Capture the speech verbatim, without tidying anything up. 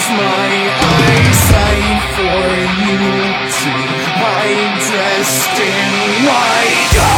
my eyesight for you to hide dressed in white.